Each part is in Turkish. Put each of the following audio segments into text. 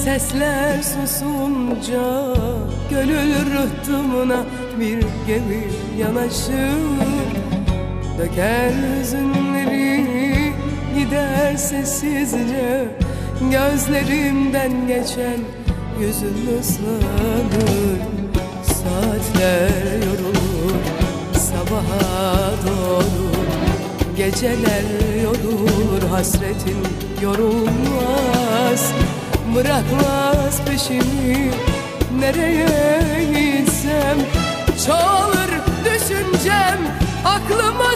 Sesler susunca gönül rıhtımına bir gemi yanaşır. Döker hüzünleri gider sessizce, gözlerimden geçen yüzün ıslanır. Saatler yorulur sabaha doğru, geceler yorulur hasretin yorulmaz. Bırakmaz peşimi nereye gitsem, çoğalır düşüncem aklıma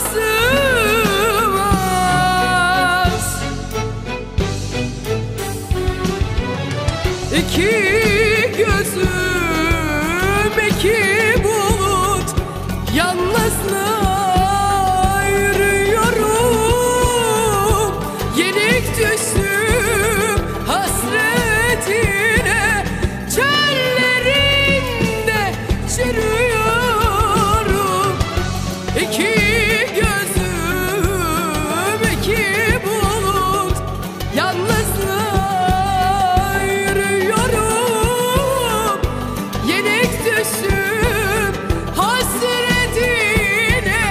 sığmaz. İki gözüm iki bulut, yalnızlığa yürüyorum. Yenik düştüm hasretine, çöllerinde çürüyorum. İki gözüm iki bulut, yalnızlığa yürüyorum. Yenik düştüm hasretine,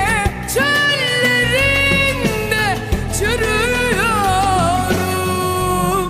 çöllerinde çürüyorum.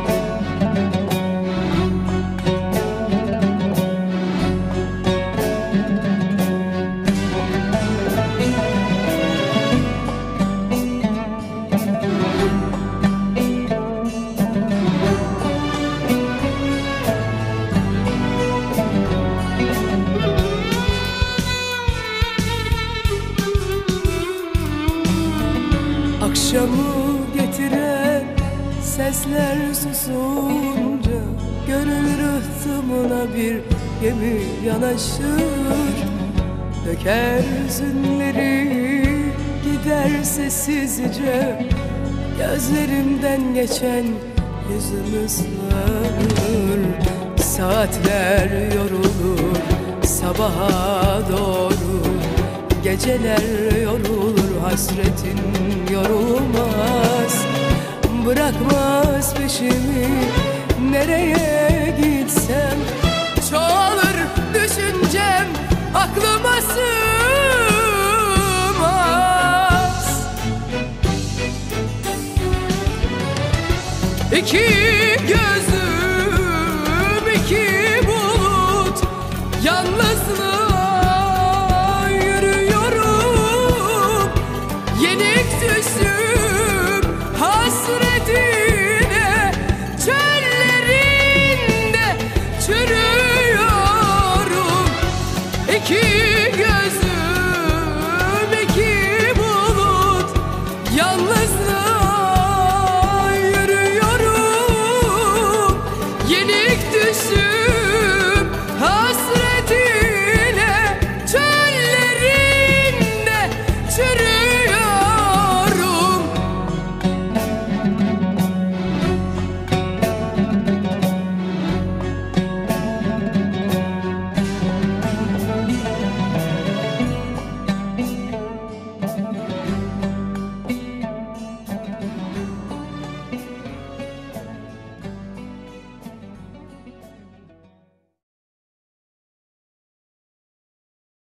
Akşamı getiren sesler susunca, gönül rıhtımına bir gemi yanaşır. Döker hüzünleri gider sessizce, gözlerimden geçen yüzüm ıslanır. Saatler yorulur sabaha doğru, geceler yorulur hasretin yorulmaz. Bırakmaz peşimi nereye gitsem, çoğalır düşüncem aklıma sığmaz. İki gözüm iki bulut, yalnızlığa yürüyorum. Yenik düştüm hasretim